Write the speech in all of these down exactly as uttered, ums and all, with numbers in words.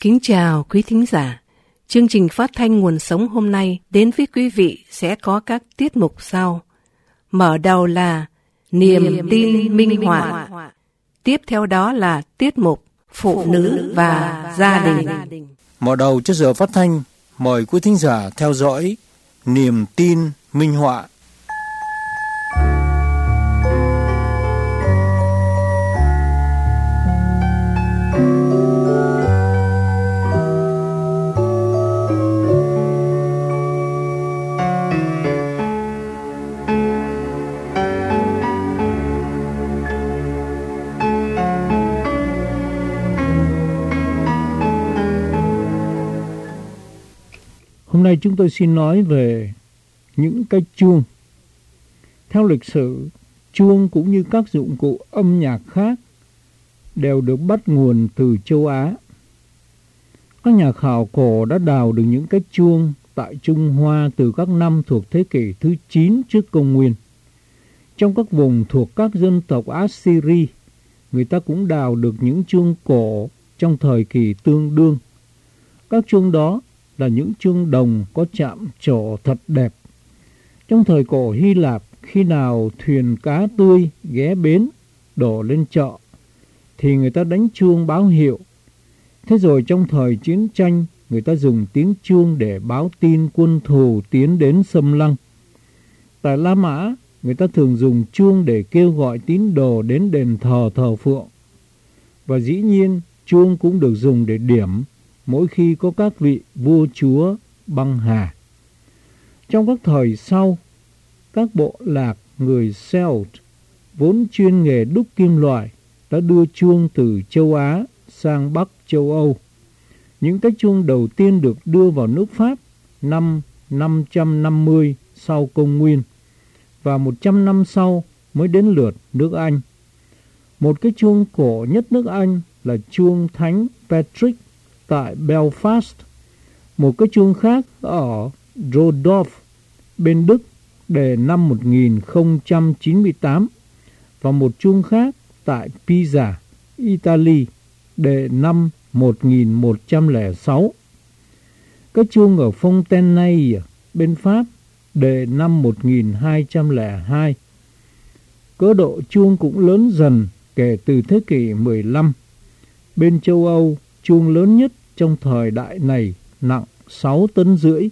Kính chào quý thính giả. Chương trình phát thanh Nguồn Sống hôm nay đến với quý vị sẽ có các tiết mục sau. Mở đầu là Niềm, Niềm tin, tin minh họa. Tiếp theo đó là tiết mục Phụ nữ và, và gia đình. đình. Mở đầu cho giờ phát thanh, mời quý thính giả theo dõi Niềm tin minh họa. Hôm nay chúng tôi xin nói về những cái chuông. Theo lịch sử, chuông cũng như các dụng cụ âm nhạc khác đều được bắt nguồn từ châu Á. Các nhà khảo cổ đã đào được những cái chuông tại Trung Hoa từ các năm thuộc thế kỷ thứ chín trước công nguyên. Trong các vùng thuộc các dân tộc Assyri, người ta cũng đào được những chuông cổ trong thời kỳ tương đương. Các chuông đó là những chuông đồng có chạm trổ thật đẹp. Trong thời cổ Hy Lạp, khi nào thuyền cá tươi ghé bến đổ lên chợ thì người ta đánh chuông báo hiệu. Thế rồi trong thời chiến tranh, người ta dùng tiếng chuông để báo tin quân thù tiến đến xâm lăng. Tại La Mã, người ta thường dùng chuông để kêu gọi tín đồ đến đền thờ thờ phượng. Và dĩ nhiên, chuông cũng được dùng để điểm mỗi khi có các vị vua chúa băng hà. Trong các thời sau, các bộ lạc người Celt vốn chuyên nghề đúc kim loại đã đưa chuông từ châu Á sang Bắc châu Âu. Những cái chuông đầu tiên được đưa vào nước Pháp năm năm trăm năm mươi sau công nguyên và một trăm năm sau mới đến lượt nước Anh. Một cái chuông cổ nhất nước Anh là chuông Thánh Patrick tại Belfast, một cái chuông khác ở Rodolph bên Đức đề năm một nghìn không trăm chín mươi tám và một chuông khác tại Pisa, Italy đề năm một nghìn một trăm lẻ sáu. Cái chuông ở Fontenay bên Pháp đề năm một nghìn hai trăm lẻ hai. Cỡ độ chuông cũng lớn dần kể từ thế kỷ mười lăm. Bên châu Âu, chuông lớn nhất trong thời đại này nặng sáu tấn rưỡi.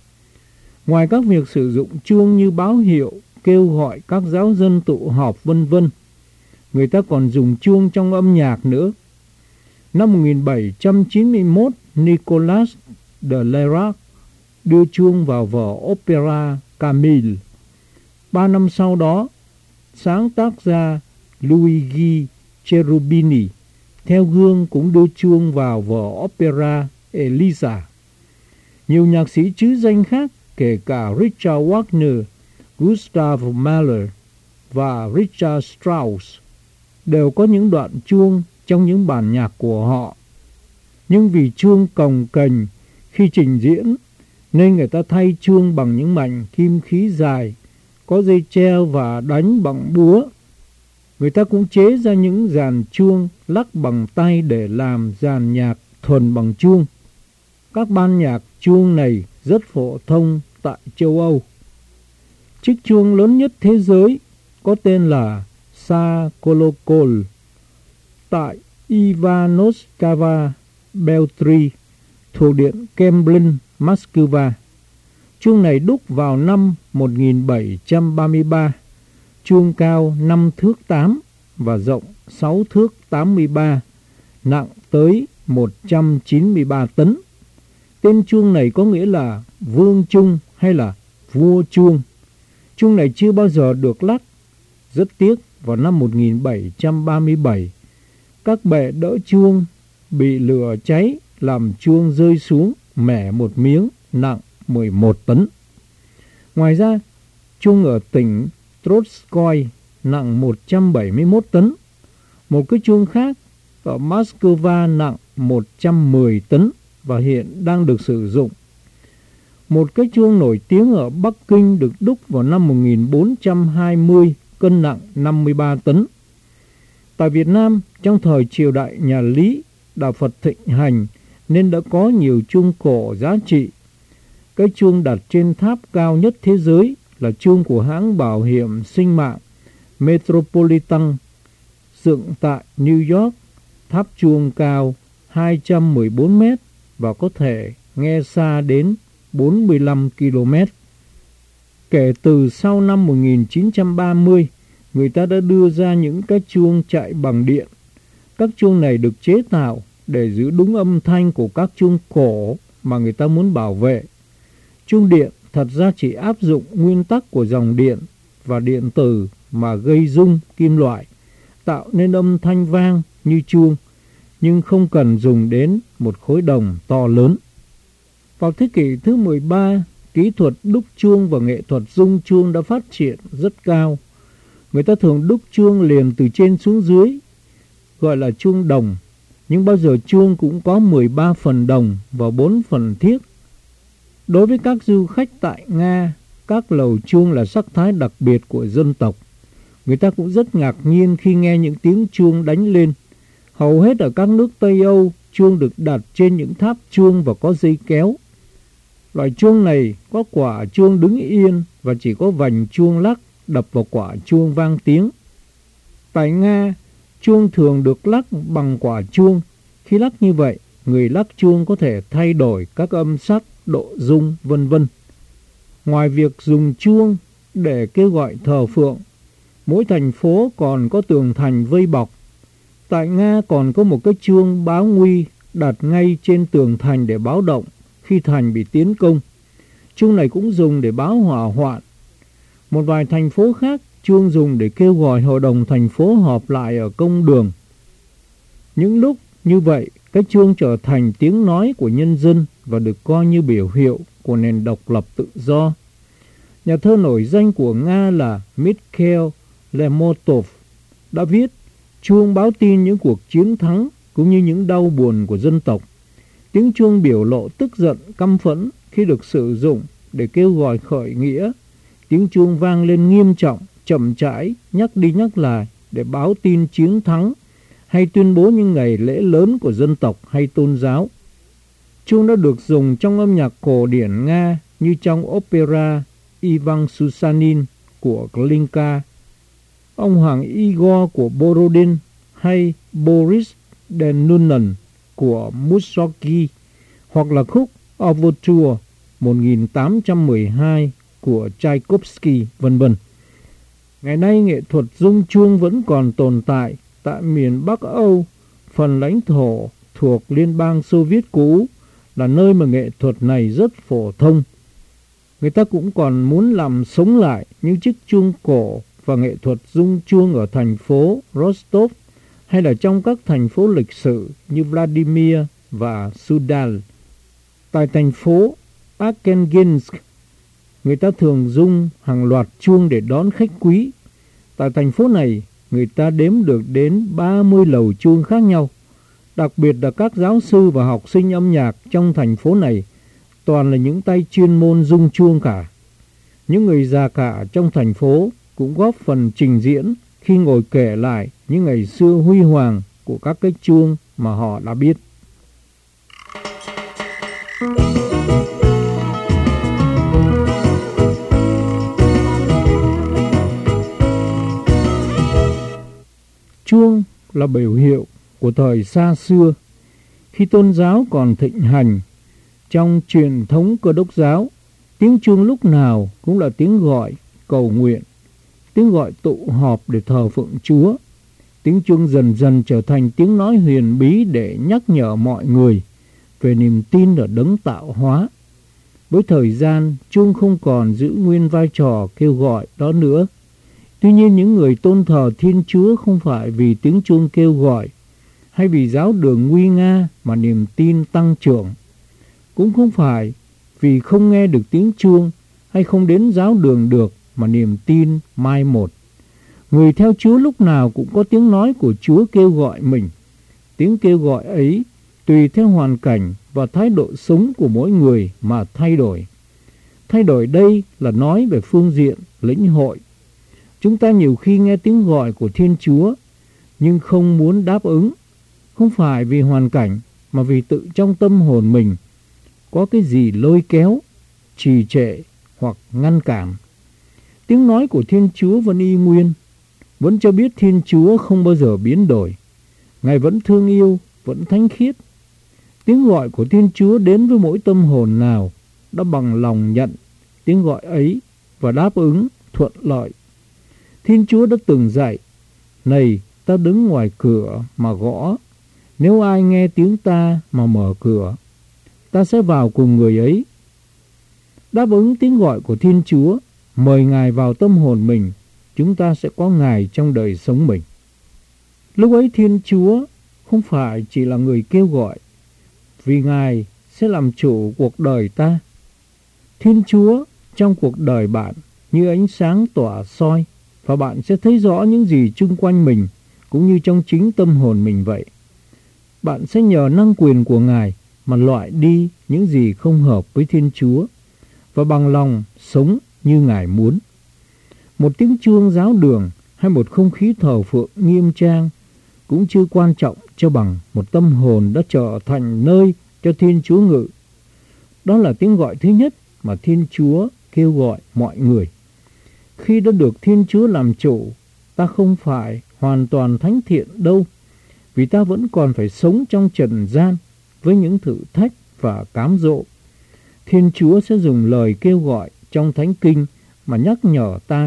Ngoài các việc sử dụng chuông như báo hiệu, kêu gọi các giáo dân tụ họp vân vân, người ta còn dùng chuông trong âm nhạc nữa. Năm một nghìn bảy trăm chín mươi mốt, Nicolas de Lerac đưa chuông vào vở opera Camille. Ba năm sau đó, sáng tác gia Luigi Cherubini theo gương cũng đưa chuông vào vở opera Elisa. Nhiều nhạc sĩ trứ danh khác, kể cả Richard Wagner, Gustav Mahler và Richard Strauss, đều có những đoạn chuông trong những bản nhạc của họ. Nhưng vì chuông cồng kềnh khi trình diễn, nên người ta thay chuông bằng những mảnh kim khí dài, có dây treo và đánh bằng búa. Người ta cũng chế ra những dàn chuông lắc bằng tay để làm dàn nhạc thuần bằng chuông. Các ban nhạc chuông này rất phổ thông tại châu Âu. Chiếc chuông lớn nhất thế giới có tên là Sa Kolokol tại Ivanoskava Beltry thuộc điện Kremlin, Moscow. Chuông này đúc vào năm một nghìn bảy trăm ba mươi ba. Chuông cao năm thước tám và rộng sáu thước tám mươi ba, nặng tới một trăm chín mươi ba tấn. Tên chuông này có nghĩa là vương chuông hay là vua chuông. Chuông này chưa bao giờ được lắc. Rất tiếc, vào năm một nghìn bảy trăm ba mươi bảy, các bệ đỡ chuông bị lửa cháy làm chuông rơi xuống mẻ một miếng nặng mười một tấn. Ngoài ra, chuông ở tỉnh Trotskoy nặng một trăm bảy mươi mốt tấn. Một cái chuông khác ở Moscow nặng một trăm mười tấn và hiện đang được sử dụng. Một cái chuông nổi tiếng ở Bắc Kinh được đúc vào năm một nghìn bốn trăm hai mươi, cân nặng năm mươi ba tấn. Tại Việt Nam, trong thời triều đại nhà Lý, đạo Phật thịnh hành nên đã có nhiều chuông cổ giá trị. Cái chuông đặt trên tháp cao nhất thế giới là chuông của hãng bảo hiểm sinh mạng Metropolitan, dựng tại New York. Tháp chuông cao hai trăm mười bốn mét và có thể nghe xa đến bốn mươi lăm ki lô mét. Kể từ sau năm một nghìn chín trăm ba mươi, người ta đã đưa ra những cái chuông chạy bằng điện. Các chuông này được chế tạo để giữ đúng âm thanh của các chuông cổ mà người ta muốn bảo vệ. Chuông điện thật ra chỉ áp dụng nguyên tắc của dòng điện và điện tử mà gây rung kim loại, tạo nên âm thanh vang như chuông, nhưng không cần dùng đến một khối đồng to lớn. Vào thế kỷ thứ mười ba, kỹ thuật đúc chuông và nghệ thuật rung chuông đã phát triển rất cao. Người ta thường đúc chuông liền từ trên xuống dưới, gọi là chuông đồng, nhưng bao giờ chuông cũng có mười ba phần đồng và bốn phần thiếc. Đối với các du khách tại Nga, các lầu chuông là sắc thái đặc biệt của dân tộc. Người ta cũng rất ngạc nhiên khi nghe những tiếng chuông đánh lên. Hầu hết ở các nước Tây Âu, chuông được đặt trên những tháp chuông và có dây kéo. Loại chuông này có quả chuông đứng yên và chỉ có vành chuông lắc đập vào quả chuông vang tiếng. Tại Nga, chuông thường được lắc bằng quả chuông. Khi lắc như vậy, người lắc chuông có thể thay đổi các âm sắc, độ rung, vân vân. Ngoài việc dùng chuông để kêu gọi thờ phượng, mỗi thành phố còn có tường thành vây bọc. Tại Nga còn có một cái chuông báo nguy đặt ngay trên tường thành để báo động khi thành bị tiến công. Chuông này cũng dùng để báo hỏa hoạn. Một vài thành phố khác, chuông dùng để kêu gọi hội đồng thành phố họp lại ở công đường. Những lúc như vậy, cái chuông trở thành tiếng nói của nhân dân và được coi như biểu hiệu của nền độc lập tự do. Nhà thơ nổi danh của Nga là Mikhail Lermontov đã viết: chuông báo tin những cuộc chiến thắng cũng như những đau buồn của dân tộc. Tiếng chuông biểu lộ tức giận, căm phẫn khi được sử dụng để kêu gọi khởi nghĩa. Tiếng chuông vang lên nghiêm trọng, chậm rãi, nhắc đi nhắc lại để báo tin chiến thắng hay tuyên bố những ngày lễ lớn của dân tộc hay tôn giáo. Chuông đã được dùng trong âm nhạc cổ điển Nga như trong opera Ivan Susanin của Glinka, ông Hoàng Igor của Borodin hay Boris Denunin của Mussorgsky, hoặc là khúc Overture một nghìn tám trăm mười hai của Tchaikovsky, vân vân. Ngày nay, nghệ thuật rung chuông vẫn còn tồn tại tại miền Bắc Âu, phần lãnh thổ thuộc Liên bang Xô Viết cũ, là nơi mà nghệ thuật này rất phổ thông. Người ta cũng còn muốn làm sống lại những chiếc chuông cổ và nghệ thuật rung chuông ở thành phố Rostov hay là trong các thành phố lịch sử như Vladimir và Sudal. Tại thành phố Arkhangelsk, người ta thường rung hàng loạt chuông để đón khách quý. Tại thành phố này, người ta đếm được đến ba mươi lầu chuông khác nhau. Đặc biệt là các giáo sư và học sinh âm nhạc trong thành phố này toàn là những tay chuyên môn rung chuông cả. Những người già cả trong thành phố cũng góp phần trình diễn khi ngồi kể lại những ngày xưa huy hoàng của các cái chuông mà họ đã biết. Chuông là biểu hiệu của thời xa xưa, khi tôn giáo còn thịnh hành. Trong truyền thống Cơ Đốc giáo, tiếng chuông lúc nào cũng là tiếng gọi cầu nguyện, tiếng gọi tụ họp để thờ phượng Chúa. Tiếng chuông dần dần trở thành tiếng nói huyền bí để nhắc nhở mọi người về niềm tin ở đấng tạo hóa. Với thời gian, chuông không còn giữ nguyên vai trò kêu gọi đó nữa. Tuy nhiên, những người tôn thờ Thiên Chúa không phải vì tiếng chuông kêu gọi hay vì giáo đường nguy nga mà niềm tin tăng trưởng. Cũng không phải vì không nghe được tiếng chuông hay không đến giáo đường được mà niềm tin mai một. Người theo Chúa lúc nào cũng có tiếng nói của Chúa kêu gọi mình. Tiếng kêu gọi ấy tùy theo hoàn cảnh và thái độ sống của mỗi người mà thay đổi. Thay đổi đây là nói về phương diện lĩnh hội. Chúng ta nhiều khi nghe tiếng gọi của Thiên Chúa nhưng không muốn đáp ứng, không phải vì hoàn cảnh mà vì tự trong tâm hồn mình có cái gì lôi kéo, trì trệ hoặc ngăn cản. Tiếng nói của Thiên Chúa vẫn y nguyên, vẫn cho biết Thiên Chúa không bao giờ biến đổi. Ngài vẫn thương yêu, vẫn thánh khiết. Tiếng gọi của Thiên Chúa đến với mỗi tâm hồn nào đã bằng lòng nhận tiếng gọi ấy và đáp ứng thuận lợi. Thiên Chúa đã từng dạy: này, ta đứng ngoài cửa mà gõ. Nếu ai nghe tiếng ta mà mở cửa, ta sẽ vào cùng người ấy. Đáp ứng tiếng gọi của Thiên Chúa, mời Ngài vào tâm hồn mình, chúng ta sẽ có Ngài trong đời sống mình. Lúc ấy Thiên Chúa không phải chỉ là người kêu gọi, vì Ngài sẽ làm chủ cuộc đời ta. Thiên Chúa trong cuộc đời bạn như ánh sáng tỏa soi, và bạn sẽ thấy rõ những gì chung quanh mình, cũng như trong chính tâm hồn mình vậy. Bạn sẽ nhờ năng quyền của Ngài mà loại đi những gì không hợp với Thiên Chúa, và bằng lòng sống như Ngài muốn. Một tiếng chuông giáo đường hay một không khí thờ phượng nghiêm trang cũng chưa quan trọng cho bằng một tâm hồn đã trở thành nơi cho Thiên Chúa ngự. Đó là tiếng gọi thứ nhất mà Thiên Chúa kêu gọi mọi người. Khi đã được Thiên Chúa làm chủ, ta không phải hoàn toàn thánh thiện đâu, vì ta vẫn còn phải sống trong trần gian với những thử thách và cám dỗ. Thiên Chúa sẽ dùng lời kêu gọi trong Thánh Kinh mà nhắc nhở ta,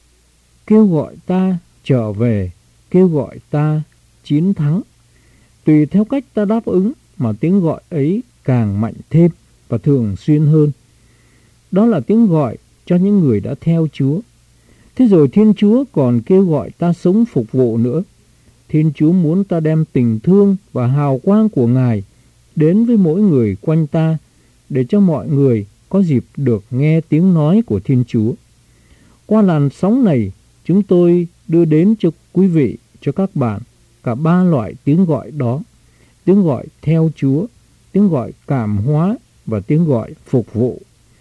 kêu gọi ta trở về, kêu gọi ta chiến thắng. Tùy theo cách ta đáp ứng mà tiếng gọi ấy càng mạnh thêm và thường xuyên hơn. Đó là tiếng gọi cho những người đã theo Chúa. Thế rồi Thiên Chúa còn kêu gọi ta sống phục vụ nữa. Thiên Chúa muốn ta đem tình thương và hào quang của Ngài đến với mỗi người quanh ta, để cho mọi người có dịp được nghe tiếng nói của Thiên Chúa. Qua làn sóng này, chúng tôi đưa đến cho quý vị, cho các bạn, cả ba loại tiếng gọi đó: tiếng gọi theo Chúa, tiếng gọi cảm hóa và tiếng gọi phục vụ.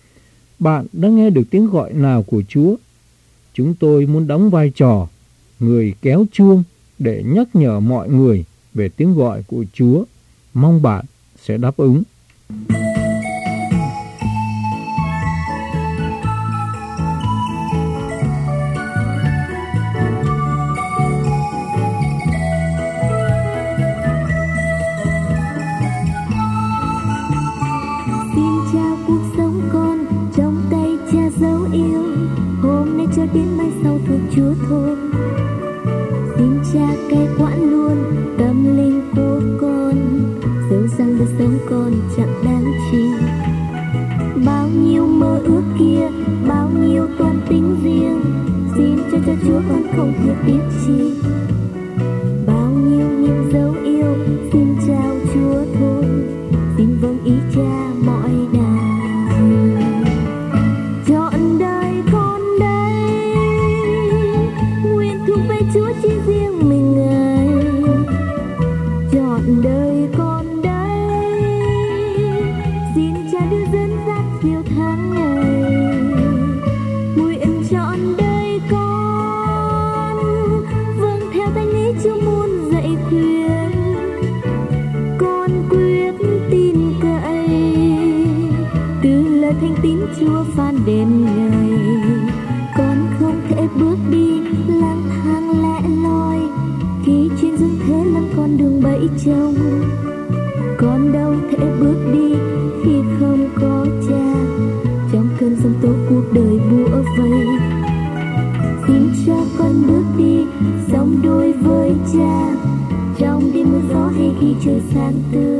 Bạn đã nghe được tiếng gọi nào của Chúa? Chúng tôi muốn đóng vai trò người kéo chuông để nhắc nhở mọi người về tiếng gọi của Chúa. Mong bạn sẽ đáp ứng. Đến mai sau thuộc Chúa thôi. Xin Cha cai quản luôn tâm linh của con, dẫu rằng đời sống con chẳng đáng chi. Bao nhiêu mơ ước kia, bao nhiêu toan tính riêng, xin cho cho Chúa con không thể biết chi. Bao nhiêu niềm dấu yêu, xin trao Chúa thôi. Xin vâng ý Cha mọi đà. Chúa chỉ riêng mình Ngài, chọn đời con đây. Xin Cha đưa dẫn dắt diệu tháng ngày, nguyện chọn đời con, vâng theo thánh ý Chúa muốn dạy khuyên. Con quyết tin cậy từ lời thánh tín Chúa phán đến ngày. Con không thể bước đi lang thang lẻ loi, khi trên dương thế lắm con đường bẫy trông. Con đâu thể bước đi khi không có Cha, trong cơn giông tố cuộc đời bủa vây. Xin cho con bước đi sống đôi với Cha, trong đêm mưa gió hay khi trời sáng tươi.